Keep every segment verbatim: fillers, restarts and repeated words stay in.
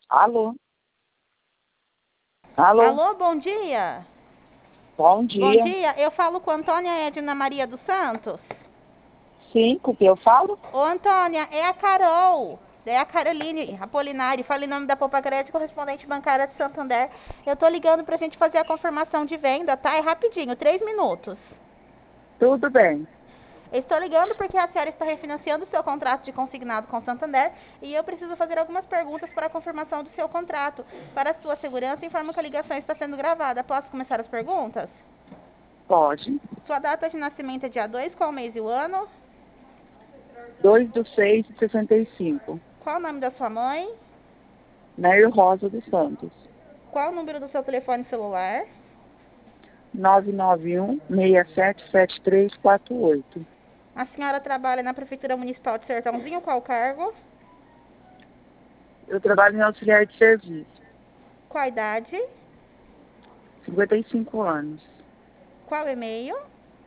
Alô? Alô? Alô, bom dia. Bom Bom dia. dia, eu falo com Antônia Edna Maria dos Santos. Sim, com o que eu falo? Ô, Antônia, é a Carol. É a Caroline Apolinari. Fala em nome da Poupa Crédito, correspondente bancária de Santander. Eu tô ligando pra gente fazer a confirmação de venda, tá? É rapidinho, três minutos. Tudo bem. Eu estou ligando porque a senhora está refinanciando o seu contrato de consignado com Santander e eu preciso fazer algumas perguntas para a confirmação do seu contrato. Para a sua segurança, informo que a ligação está sendo gravada. Posso começar as perguntas? Pode. Sua data de nascimento é dia dois, qual o mês e o ano? dois do seis de sessenta e cinco. Qual o nome da sua mãe? Neio Rosa dos Santos. Qual o número do seu telefone celular? nove nove um, seis sete sete três quatro oito. A senhora trabalha na Prefeitura Municipal de Sertãozinho, qual cargo? Eu trabalho em auxiliar de serviço. Qual a idade? cinquenta e cinco anos. Qual e-mail?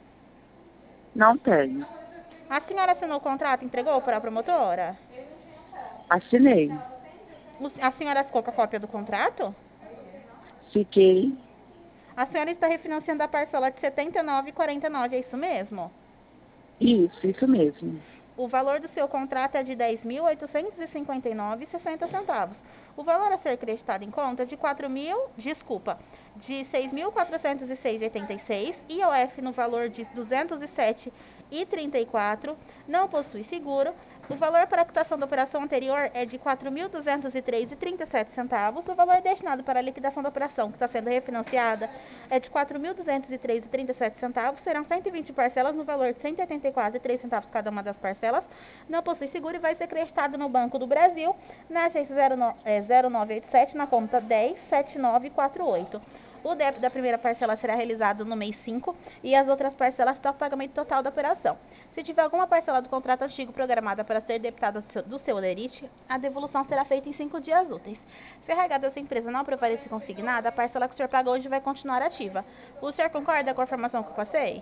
Não tenho. A senhora assinou o contrato e entregou para a promotora? Assinei. A senhora ficou com a cópia do contrato? Fiquei. A senhora está refinanciando a parcela de setenta e nove reais e quarenta e nove centavos, é isso mesmo? Isso, isso mesmo. O valor do seu contrato é de dez mil oitocentos e cinquenta e nove reais e sessenta centavos. O valor a ser acreditado em conta é de quatro mil, desculpa, de seis mil quatrocentos e seis reais e oitenta e seis centavos, I O F no valor de duzentos e sete reais e trinta e quatro centavos, não possui seguro. O valor para a quitação da operação anterior é de quatro mil duzentos e três reais e trinta e sete centavos. O valor destinado para a liquidação da operação que está sendo refinanciada é de quatro mil duzentos e três reais e trinta e sete centavos. Serão cento e vinte parcelas no valor de cento e oitenta e quatro reais e três centavos cada uma das parcelas. Não possui seguro e vai ser acreditado no Banco do Brasil, na agência zero nove oito sete, na conta dez sete nove quatro oito. O débito da primeira parcela será realizado no mês cinco e as outras parcelas para o pagamento total da operação. Se tiver alguma parcela do contrato antigo programada para ser debitada do seu, do seu olerite, a devolução será feita em cinco dias úteis. Se a R H da sua empresa não aprovar esse consignado, a parcela que o senhor paga hoje vai continuar ativa. O senhor concorda com a informação que eu passei?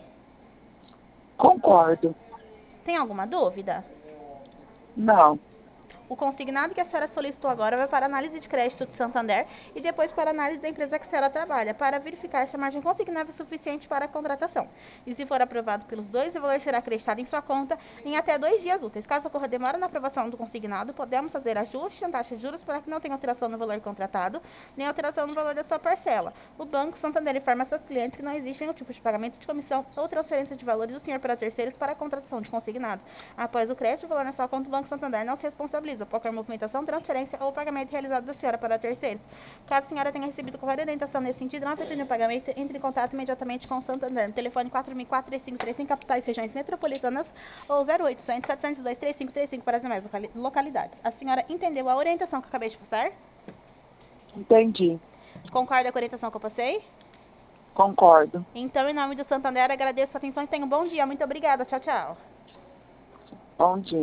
Concordo. Tem alguma dúvida? Não. O consignado que a senhora solicitou agora vai para análise de crédito de Santander e depois para análise da empresa que a senhora trabalha, para verificar se a margem consignável é suficiente para a contratação. E se for aprovado pelos dois, o valor será acreditado em sua conta em até dois dias úteis. Caso ocorra demora na aprovação do consignado, podemos fazer ajuste na taxa de juros para que não tenha alteração no valor contratado, nem alteração no valor da sua parcela. O Banco Santander informa seus clientes que não existe nenhum tipo de pagamento de comissão ou transferência de valores do senhor para terceiros para a contratação de consignados. Após o crédito, o valor na sua conta, o Banco Santander não se responsabiliza por qualquer movimentação, transferência ou pagamento realizado da senhora para terceiros. Caso a senhora tenha recebido qualquer orientação nesse sentido, não efetue o pagamento, entre em contato imediatamente com o Santander no telefone quatro mil e quatro, três cinco três cinco, capitais e regiões metropolitanas, ou zero oitocentos, setecentos e dois, três cinco três cinco para as demais localidades. A senhora entendeu a orientação que eu acabei de passar? Entendi. Concorda com a orientação que eu passei? Concordo. Então, em nome do Santander, agradeço a atenção e tenha um bom dia. Muito obrigada. Tchau, tchau. Bom dia.